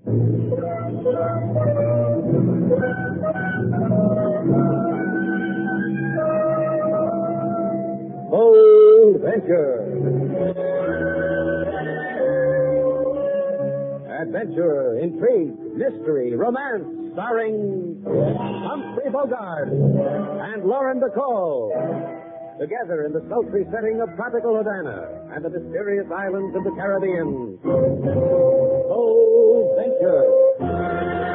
Bold Venture. Adventure, intrigue, mystery, romance, starring Humphrey Bogart and Lauren Bacall. Together in the sultry setting of tropical Havana and the mysterious islands of the Caribbean. Bold Venture.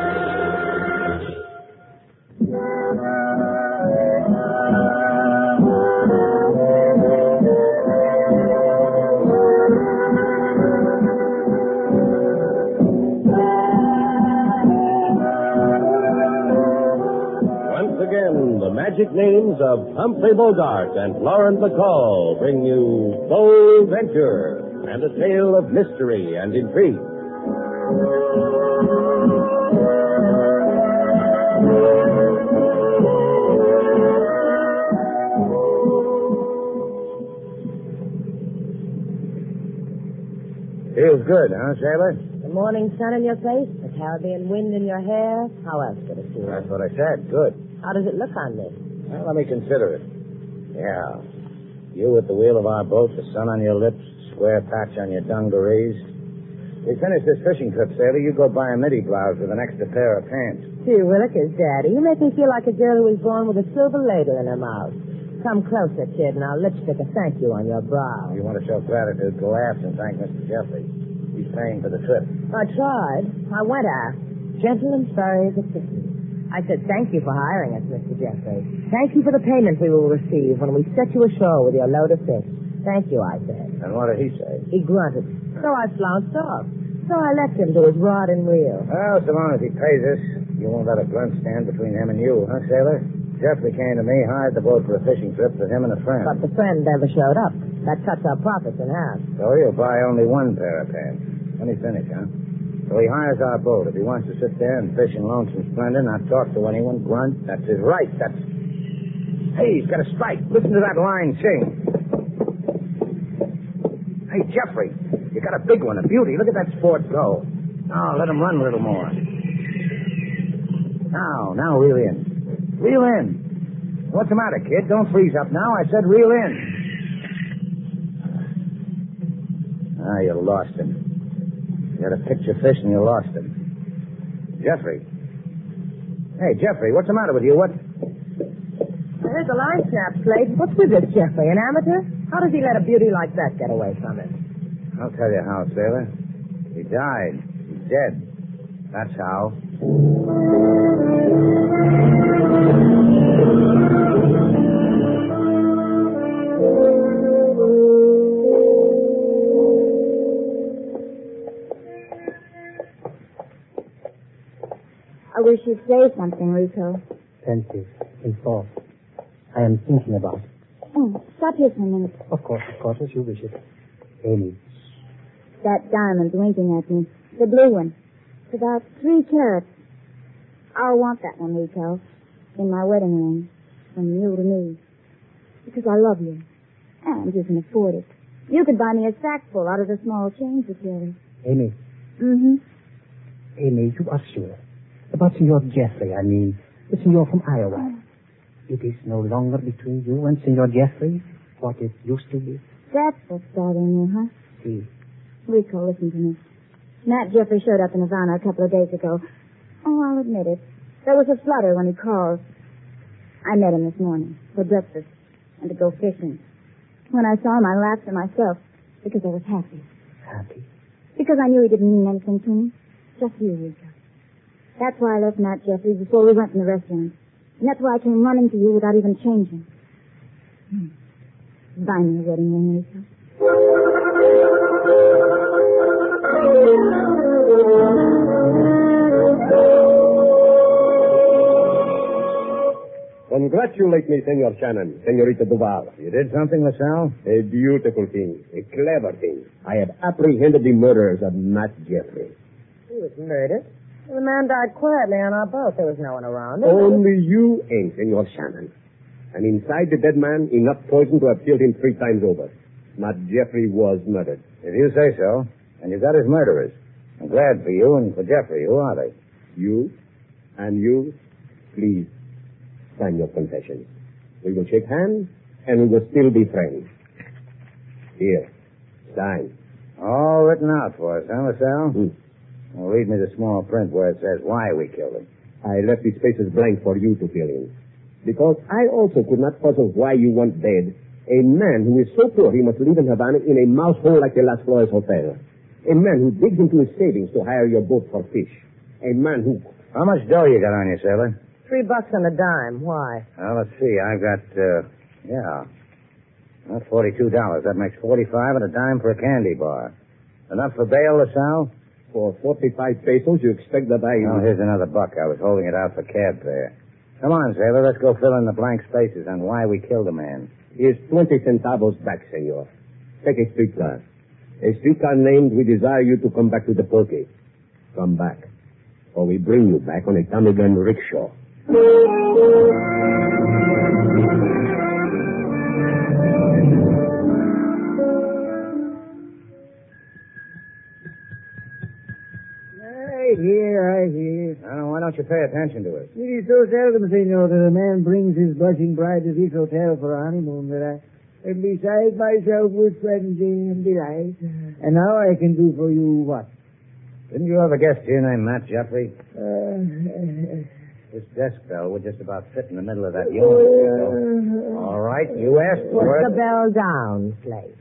The magic names of Humphrey Bogart and Lauren Bacall bring you Bold Venture and a tale of mystery and intrigue. Feels good, huh, Sailor? The morning sun in your face, the Caribbean wind in your hair. How else could it feel? That's what I said. Good. How does it look on me? Well, let me consider it. Yeah. You at the wheel of our boat, the sun on your lips, square patch on your dungarees. We finish this fishing trip, Sailor. You go buy a midi blouse with an extra pair of pants. Gee, Willikers, Daddy, you make me feel like a girl who was born with a silver ladle in her mouth. Come closer, kid, and I'll lipstick a thank you on your brow. You want to show gratitude, go aft and thank Mr. Jeffrey. He's paying for the trip. I tried. I went aft. Gentle and sorry as a kitten. I said, thank you for hiring us, Mr. Jeffrey. Thank you for the payment we will receive when we set you ashore with your load of fish. Thank you, I said. And what did he say? He grunted. So I flounced off. So I left him to his rod and reel. Well, so long as he pays us, you won't let a grunt stand between him and you, huh, Sailor? Jeffrey came to me, hired the boat for a fishing trip with him and a friend. But the friend never showed up. That cuts our profits in half. So he'll buy only one pair of pants. Let me finish, huh? So he hires our boat. If he wants to sit there and fish in lonesome splendor, not talk to anyone, grunt, that's his right. That's... Hey, he's got a strike. Listen to that line sing. Hey, Jeffrey, you got a big one, a beauty. Look at that sport go. Oh, let him run a little more. Now reel in. Reel in. What's the matter, kid? Don't freeze up now. I said reel in. Ah, you lost him. You had a picture fish and you lost him. Jeffrey. Hey, Jeffrey, what's the matter with you? What? I heard the line snap, Slade. What's with this, Jeffrey? An amateur? How does he let a beauty like that get away from him? I'll tell you how, Sailor. He died. He's dead. That's how. I wish you'd say something, Rico. Pensive, in thought. I am thinking about it. Oh, stop here for a minute. Of course, as you wish it. Amy. That diamond winking at me. The blue one. It's about 3 carats. I'll want that one, Rico. In my wedding ring. From you to me. Because I love you. And you can afford it. You could buy me a sackful out of the small change you carry. Amy. Mm-hmm. Amy, you are sure. About Senor Jeffrey, I mean. The Senor from Iowa. It is no longer between you and Senor Jeffrey what it used to be. That's what's bothering you, huh? See. Rico, listen to me. Matt Jeffrey showed up in Havana a couple of days ago. Oh, I'll admit it. There was a flutter when he called. I met him this morning for breakfast and to go fishing. When I saw him, I laughed to myself because I was happy. Happy? Because I knew he didn't mean anything to me. Just you, Rico. That's why I left Matt Jeffrey before we went from the restaurant. And that's why I came running to you without even changing. Buy me a wedding ring, Rico. Congratulate me, Senor Shannon, Senorita Duval. You did something, LaSalle? A beautiful thing, a clever thing. I have apprehended the murderers of Matt Jeffrey. He was murdered. The man died quietly on our boat. There was no one around. Only you and Senor Shannon. And inside the dead man, enough poison to have killed him 3 times over. Matt Jeffrey was murdered. If you say so. And you got his murderers. I'm glad for you and for Jeffrey. Who are they? You and you, please sign your confession. We will shake hands, and we will still be friends. Here, sign. All written out for us, huh, LaSalle? Well, read me the small print where it says why we killed him. I left these spaces blank for you to fill in. Because I also could not puzzle why you want dead a man who is so poor he must live in Havana in a mouse hole like the Las Flores Hotel. A man who digs into his savings to hire your boat for fish. A man who... How much dough you got on you, sailor? $3 on a dime. Why? Well, let's see. I've got, that's $42. That makes 45 and a dime for a candy bar. Enough for bail, LaSalle? For 45 pesos, you expect that I... Oh, here's another buck. I was holding it out for cab fare. Come on, sailor. Let's go fill in the blank spaces on why we killed a man. Here's 20 centavos back, senor. Take a streetcar. A streetcar named We Desire You to Come Back to the Pulque. Come back. Or we bring you back on a Tommy gun rickshaw. I hear. Oh, why don't you pay attention to it? It is so seldom, senor, that a man brings his blushing bride to this hotel for a honeymoon that I am beside myself with frenzy and delight. And now I can do for you what? Didn't you ever guess your name, Matt Jeffrey? This desk bell would just about fit in the middle of that unit. All right, you asked for Put it. the bell down, Slate.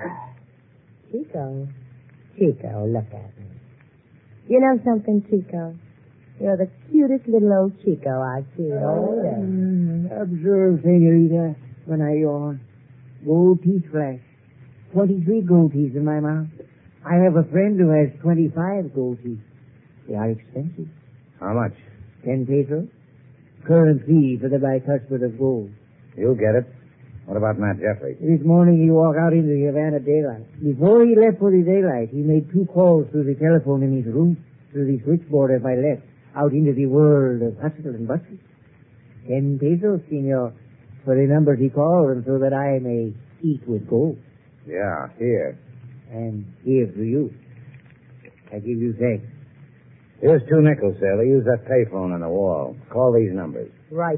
Chico, look at me. You know something, Chico? You're the cutest little old Chico I've seen all day. Observe, senorita, when I yawn. Gold teeth flash. 23 gold teeth in my mouth. I have a friend who has 25 gold teeth. They are expensive. How much? 10 pesos. Current fee for the bicuspid of gold. You'll get it. What about Matt Jeffrey? This morning he walked out into the Havana daylight. Before he left for the daylight, he made 2 calls through the telephone in his room, through the switchboard as I left, out into the world of hustle and bustle. 10 pesos, senor, for the numbers he called, and so that I may eat with gold. Yeah, here. And here to you. I give you thanks. Here's 2 nickels, sailor. Use that payphone on the wall. Call these numbers. Right.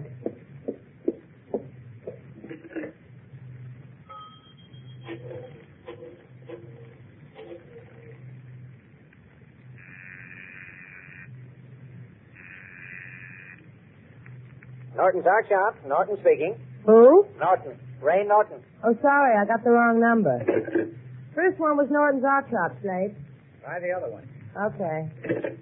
Norton's Art Shop. Norton speaking. Who? Norton. Ray Norton. Oh, sorry, I got the wrong number. First one was Norton's Art Shop, Slade. Try the other one. Okay.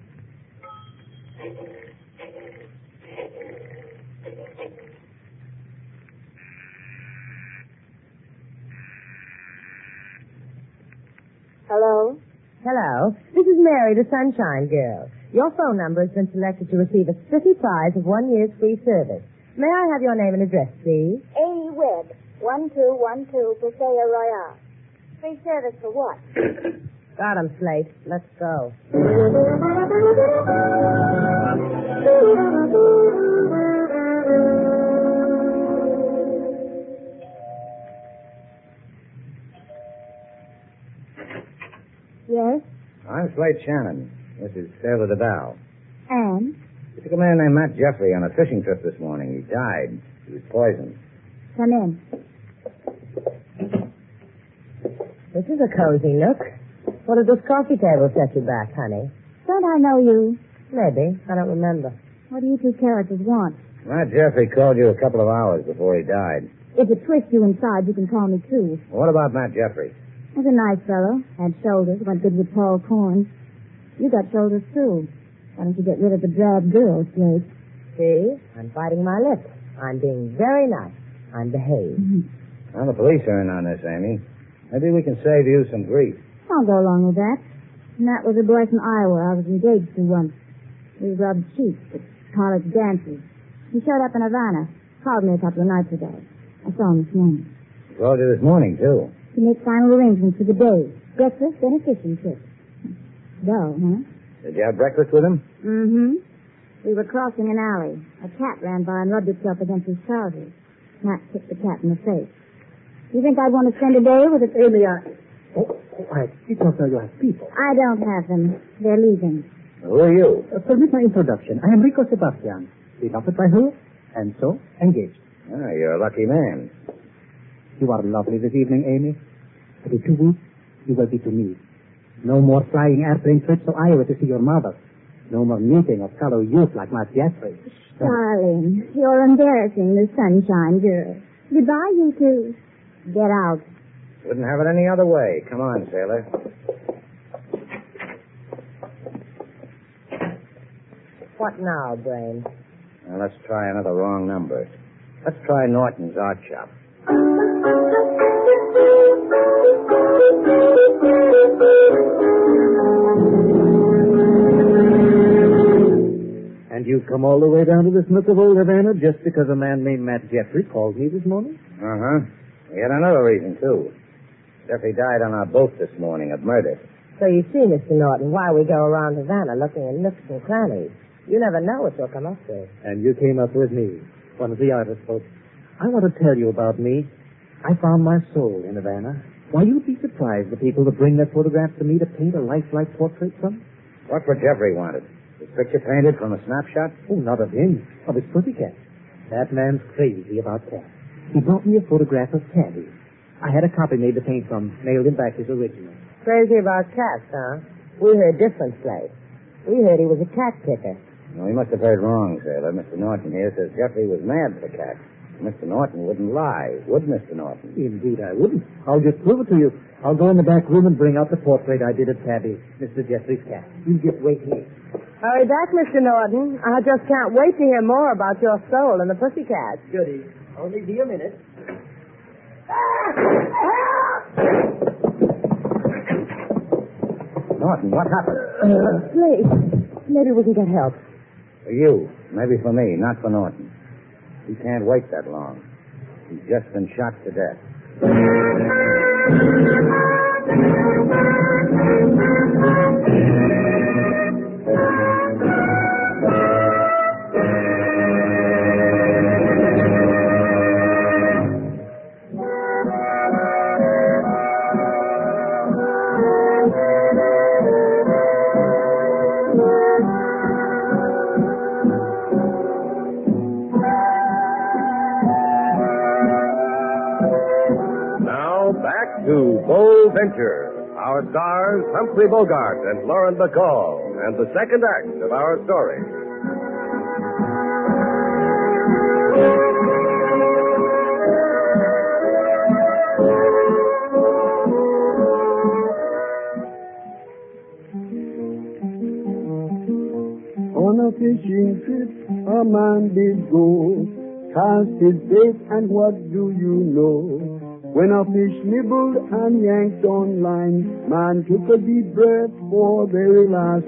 Hello? Hello. This is Mary, the Sunshine Girl. Your phone number has been selected to receive a spiffy prize of 1 year's free service. May I have your name and address, please? A. Webb, 1212 Paseo Royale. Free service for what? Got 'em, Slate. Let's go. Yes? I'm Slate Shannon. This is Sailor DeVal. And? We took a man named Matt Jeffrey on a fishing trip this morning. He died. He was poisoned. Come in. This is a cozy nook. What did this coffee table set you back, honey? Don't I know you? Maybe. I don't remember. What do you 2 characters want? Matt Jeffrey called you a couple of hours before he died. If it twists you inside, you can call me too. What about Matt Jeffrey? He's a nice fellow. Had shoulders. Went good with tall corns. You got shoulders too. Why don't you get rid of the drab girl, Slade? See? I'm biting my lip. I'm being very nice. I'm behaved. Well, the police are in on this, Amy. Maybe we can save you some grief. I'll go along with that. Matt was a boy from Iowa I was engaged to once. We rubbed cheeks at college dances. He showed up in Havana. Called me a couple of nights ago. I saw him this morning. He called you this morning, too. To make final arrangements for the day. Breakfast, then a fishing trip. Dull, huh? Did you have breakfast with him? Mm-hmm. We were crossing an alley. A cat ran by and rubbed itself against his trousers. Matt kicked the cat in the face. You think I'd want to spend a day with a... Oh, I did not know you have people. I don't have them. They're leaving. Who are you? Permit my introduction. I am Rico Sebastian, beloved by her, and so engaged. Ah, you're a lucky man. You are lovely this evening, Amy. But in 2 weeks, you will be to me. No more flying airplane trips to Iowa to see your mother. No more meeting of fellow youth like Matt Jeffrey. Darling, you're embarrassing the Sunshine Girl. Goodbye, you two. Get out. Wouldn't have it any other way. Come on, sailor. What now, Brain? Now, let's try another wrong number. Let's try Norton's art shop. And you've come all the way down to this nook of old Havana just because a man named Matt Jeffrey called me this morning? Uh-huh. We had another reason, too. Jeffrey died on our boat this morning of murder. So you see, Mr. Norton, why we go around Havana looking in nooks and crannies. You never know what you'll come up with. And you came up with me, one of the artist folks. I want to tell you about me. I found my soul in Havana. Why, you'd be surprised the people that bring their photographs to me to paint a lifelike portrait from. What would Jeffrey wanted? His picture painted from a snapshot? Oh, not of him, of his pussycat. That man's crazy about cats. He brought me a photograph of Tabby. I had a copy made to paint from, mailed him back his original. Crazy about cats, huh? We heard different place. We heard he was a cat picker. No, he must have heard wrong, sailor. Mr. Norton here says Jeffrey was mad for cats. Mr. Norton wouldn't lie, would Mr. Norton? Indeed, I wouldn't. I'll just prove it to you. I'll go in the back room and bring out the portrait I did of Tabby, Mr. Jeffrey's cat. You just wait here. Hurry back, Mr. Norton. I just can't wait to hear more about your soul and the pussycat. Goody. Only be a minute. Norton, what happened? Please, maybe we can get help. For you. Maybe for me, not for Norton. He can't wait that long. He's just been shot to death. To Bold Venture, our stars Humphrey Bogart and Lauren Bacall, and the second act of our story. On a fishing trip, a man did go, cast his bait, and what do you know? When a fish nibbled and yanked on line, man took a deep breath for the very last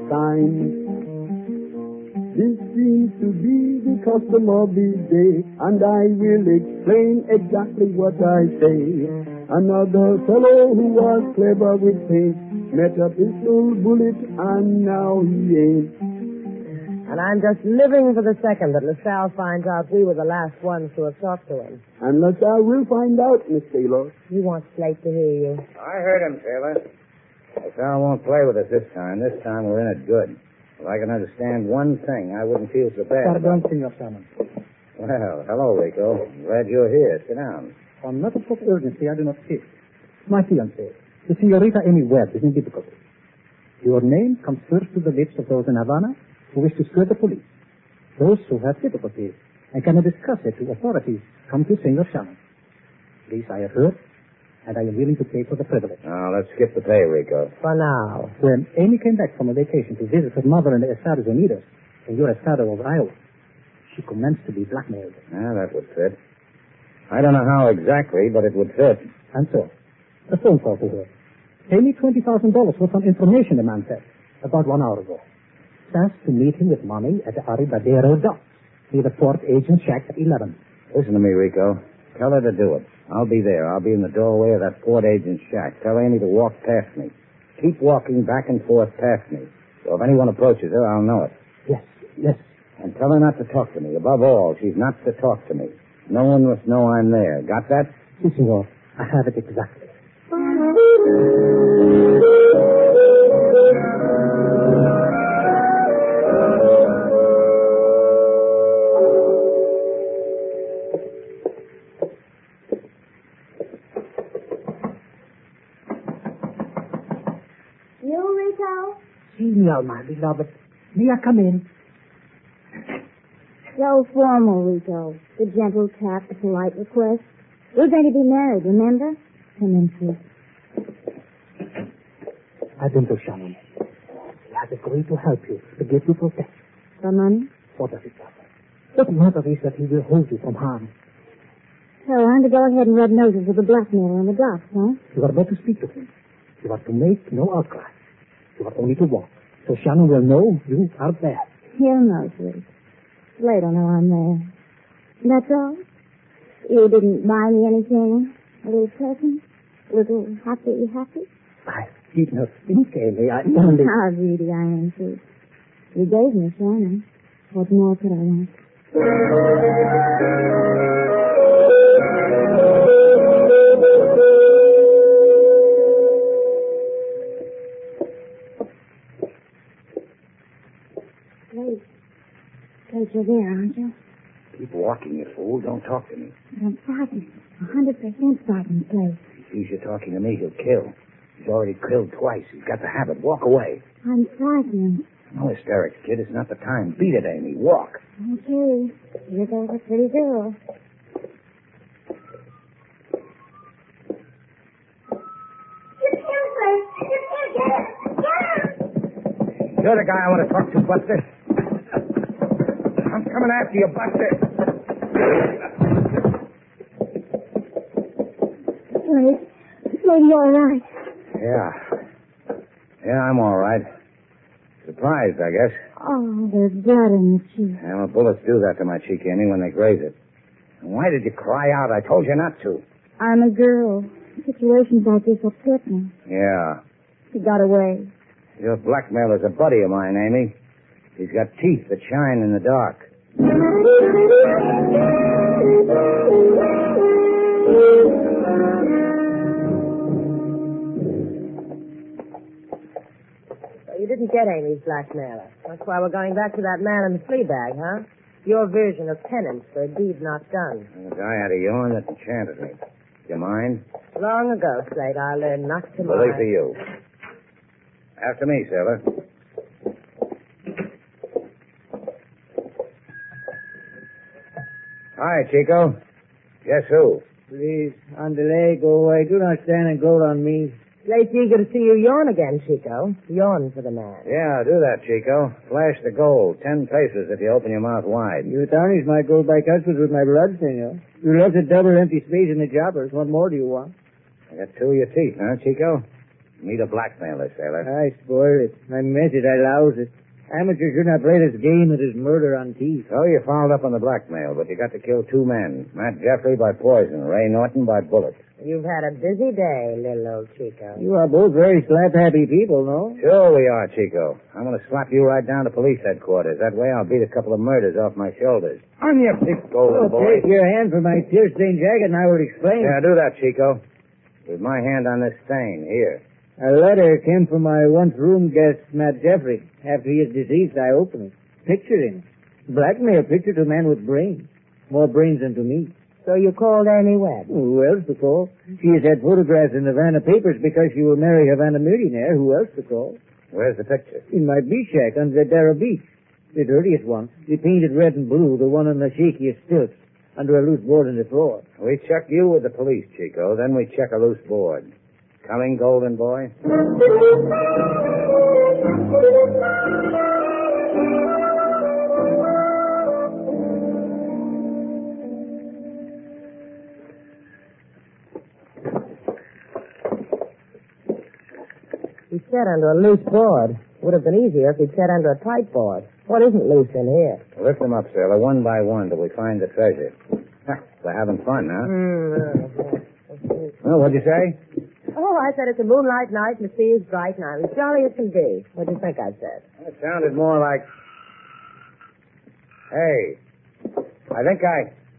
time. This seems to be the custom of this day, and I will explain exactly what I say. Another fellow who was clever with paint met a pistol bullet, and now he ain't. And I'm just living for the second that LaSalle finds out we were the last ones to have talked to him. And LaSalle will find out, Miss Taylor. He wants Slate to hear you. I heard him, Taylor. LaSalle won't play with us this time. This time we're in it good. If I can understand one thing, I wouldn't feel so bad. Pardon, Senor Salmon. Well, hello, Rico. Glad you're here. Sit down. On matters of urgency, I do not speak. My fiancée, the Senorita Amy Webb, is in difficulty. Your name comes first to the lips of those in Havana who wish to skirt the police. Those who have difficulties and cannot discuss it to authorities come to Senor Shannon. This I have heard, and I am willing to pay for the privilege. Now, let's skip the pay, Rico. For now. When Amy came back from a vacation to visit her mother in the Estados Unidos, in your estado of Iowa, she commenced to be blackmailed. Ah, that would fit. I don't know how exactly, but it would fit. And so, a phone call to her. Pay me $20,000 for some information, the man said, about 1 hour ago. Asked to meet him with money at the Arribadero docks near the Port Agent Shack at 11. Listen to me, Rico. Tell her to do it. I'll be there. I'll be in the doorway of that Port Agent Shack. Tell Amy to walk past me. Keep walking back and forth past me. So if anyone approaches her, I'll know it. Yes. And tell her not to talk to me. Above all, she's not to talk to me. No one must know I'm there. Got that? Si, senor. I have it exactly. You, Rico? Senor, my beloved. May I come in? So formal, Rico. The gentle tap, the polite request. We're going to be married, remember? Come in, please. I've been to Shannon. He has agreed to help you, to give you protection. For money? What does it matter? What matter is that he will hold you from harm. So I'm to go ahead and rub noses with the blackmailer in the docks, huh? You are not to speak to him. You are to make no outcry. You are only to walk. So Shannon will know you are there. He'll know, sweet. They don't know I'm there. That's all? You didn't buy me anything? A little present? A little happy? I did not think, Amy. I only... How greedy I am, sweet. You gave me Shannon. What more could I want? Kate, you're there, aren't you? Keep walking, you fool. Don't talk to me. I'm frightened. 100% frightened, Clay. If he sees you talking to me, he'll kill. He's already killed twice. He's got the habit. Walk away. I'm frightened. No hysterics, kid. It's not the time. Beat it, Amy. Walk. Okay. Here goes a pretty girl. You're the guy I want to talk to, Buster. I'm coming after you, Buster. Lady, you're all right. Yeah, I'm all right. Surprised, I guess. Oh, there's blood in the cheek. Yeah, well, bullets do that to my cheek, Amy, when they graze it. And why did you cry out? I told you not to. I'm a girl. Situations like this upset me. Yeah. He got away. Your blackmailer's a buddy of mine, Amy. He's got teeth that shine in the dark. So you didn't get Amy's blackmailer. That's why we're going back to that man in the flea bag, huh? Your version of penance for a deed not done. The guy had a yarn that enchanted me. You mind? Long ago, Slate, I learned not to Bully mind. for you. After me, sailor. Hi, Chico. Guess who? Please, on delay, go away. Do not stand and gloat on me. Slate's eager to see you yawn again, Chico. Yawn for the man. Yeah, do that, Chico. Flash the gold. 10 pesos if you open your mouth wide. You tarnish my gold by customs with my blood, senor. You left a double empty space in the choppers. What more do you want? I got 2 of your teeth, huh, Chico? Meet a blackmailer, sailor. I spoiled it. I messed it. I loused it. Amateurs should not play this game that is murder on teeth. So you followed up on the blackmail, but you got to kill 2 men. Matt Jeffrey by poison, Ray Norton by bullet. You've had a busy day, little old Chico. You are both very slap-happy people, no? Sure we are, Chico. I'm going to slap you right down to police headquarters. That way I'll beat a couple of murders off my shoulders. On your big golden boy. Take your hand from my tear-stained jacket and I will explain. Yeah, do that, Chico. With my hand on this stain, here. A letter came from my once room guest, Matt Jeffrey. After he is deceased, I opened it. Picture in it. Blackmail picture to a man with brains. More brains than to me. So you called Amy Webb? Who else to call? She has had photographs in the Havana papers because she will marry a Havana millionaire. Who else to call? Where's the picture? In my beach shack on Zadara Beach. The dirtiest one. The painted red and blue, the one on the shakiest stilts, under a loose board in the floor. We check you with the police, Chico. Then we check a loose board. Coming, golden boy? He sat under a loose board. Would have been easier if he'd sat under a tight board. What isn't loose in here? Lift them up, sailor, one by one till we find the treasure. We're having fun, huh? Well, what'd you say? Oh, I said it's a moonlight night and the sea is bright and I'm as jolly as can be. What do you think I said? It sounded more like... Hey,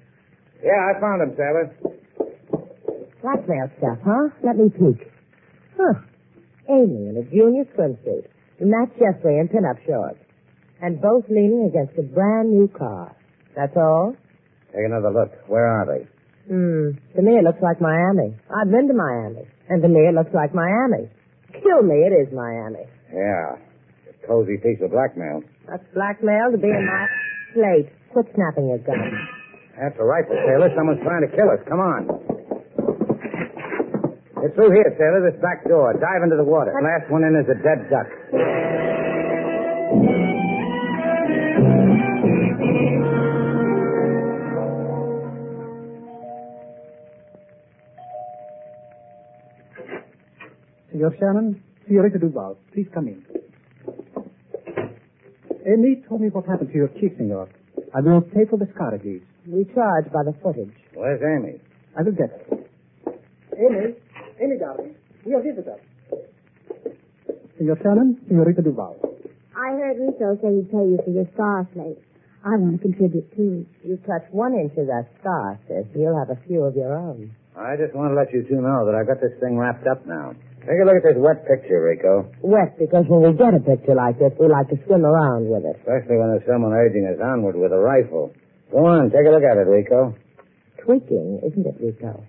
Yeah, I found him, sailor. Blackmail stuff, huh? Let me peek. Huh. Amy in a junior swimsuit. Matt Jeffrey in pin-up shorts. And both leaning against a brand new car. That's all? Take another look. Where are they? To me it looks like Miami. I've been to Miami. And to me it looks like Miami. Kill me, it is Miami. Yeah. A cozy piece of blackmail. That's blackmail to be in my slate. Quit snapping your gun. That's a rifle, sailor. Someone's trying to kill us. Come on. It's through here, sailor, this back door. Dive into the water. Last one in is a dead duck. Senor Shannon, Senorita Duval, please come in. Amy told me what happened to your chief, senor. I will pay for the scourges. We charge by the footage. Where's Amy? I will get her. Amy, darling, your visitor. Senor Shannon, Senorita Duval. I heard Rico say he'd pay you for your star slate. I want to contribute too. You touch 1 inch of that star, sis. You'll have a few of your own. I just want to let you two know that I got this thing wrapped up now. Take a look at this wet picture, Rico. Wet, because when we get a picture like this, we like to swim around with it. Especially when there's someone urging us onward with a rifle. Go on, take a look at it, Rico. Tweaking, isn't it, Rico?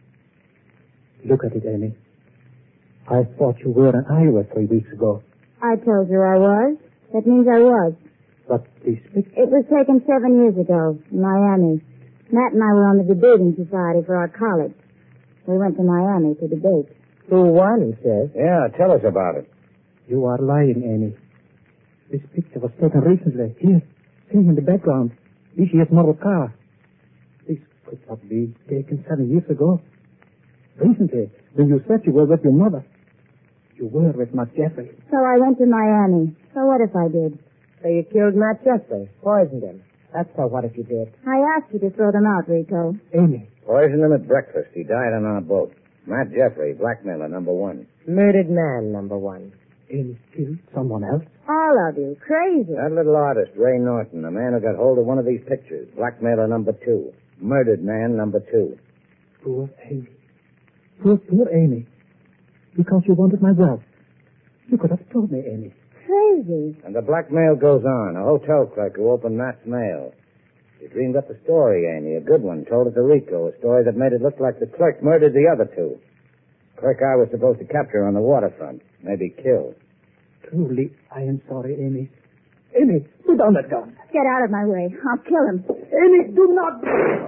Look at it, Amy. I thought you were in Iowa 3 weeks ago. I told you I was. That means I was. But this picture... It was taken 7 years ago in Miami. Matt and I were on the debating society for our college. We went to Miami to debate. Who won, sis? Yeah, tell us about it. You are lying, Amy. This picture was taken recently. Here, see in the background. This year's model car. This could not be taken 7 years ago. Recently, when you said you were with your mother, you were with Matt Jeffrey. So I went to Miami. So what if I did? So you killed Matt Jeffrey, poisoned him. That's so what if you did? I asked you to throw them out, Rico. Amy. Poisoned him at breakfast. He died on our boat. Matt Jeffrey, blackmailer number 1. Murdered man number 1. Amy killed someone else? All of you. Crazy. That little artist, Ray Norton, the man who got hold of one of these pictures. Blackmailer number 2. Murdered man number 2. Poor Amy. Poor Amy. Because you wanted my wealth. You could have told me, Amy. Crazy. And the blackmail goes on. A hotel clerk who opened Matt's mail. He dreamed up a story, Amy, a good one. Told it to Rico, a story that made it look like the clerk murdered the other two. Clerk I was supposed to capture on the waterfront. Maybe kill. Truly, I am sorry, Amy. Amy, put down that gun. Get out of my way. I'll kill him. Amy, do not...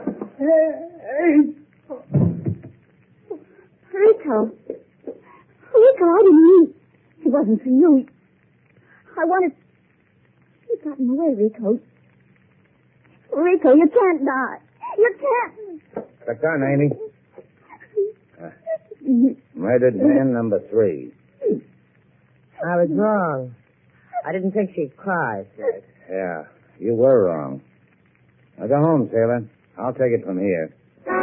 Rico. Rico, I didn't mean... It wasn't for you. I wanted... You got in the way, Rico. Rico, you can't die. You can't. Click on, Amy. Murdered man number 3. I was wrong. I didn't think she'd cry, sis. Yeah, you were wrong. Now go home, sailor. I'll take it from here.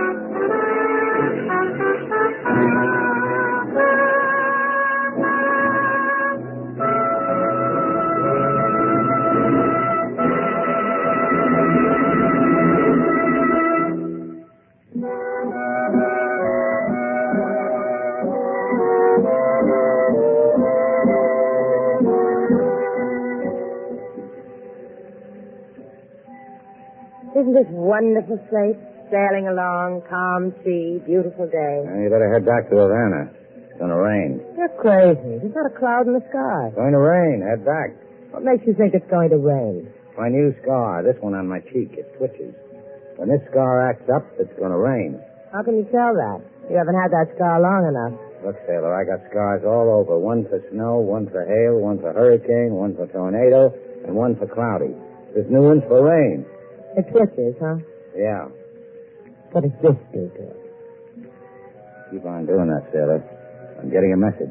Isn't this wonderful slate? Sailing along, calm sea, beautiful day. You better head back to Havana. It's going to rain. You're crazy. There's not a cloud in the sky. It's going to rain. Head back. What makes you think it's going to rain? My new scar, this one on my cheek, it twitches. When this scar acts up, it's going to rain. How can you tell that? You haven't had that scar long enough. Look, sailor, I got scars all over. One for snow, one for hail, one for hurricane, one for tornado, and one for cloudy. This new one's for rain. It twitches, huh? Yeah. What does this do to it? Keep on doing that, sailor. I'm getting a message.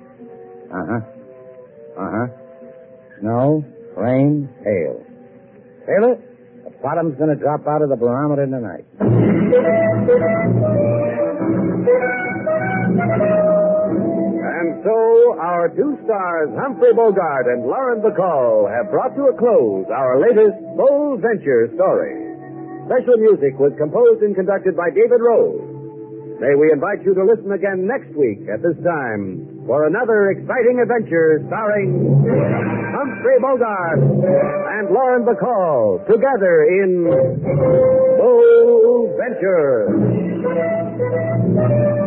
Snow, rain, hail. Sailor, the bottom's going to drop out of the barometer tonight. And so, our two stars, Humphrey Bogart and Lauren Bacall, have brought to a close our latest Bold Venture story. Special music was composed and conducted by David Rose. May we invite you to listen again next week at this time for another exciting adventure starring Humphrey Bogart and Lauren Bacall together in Bold Venture.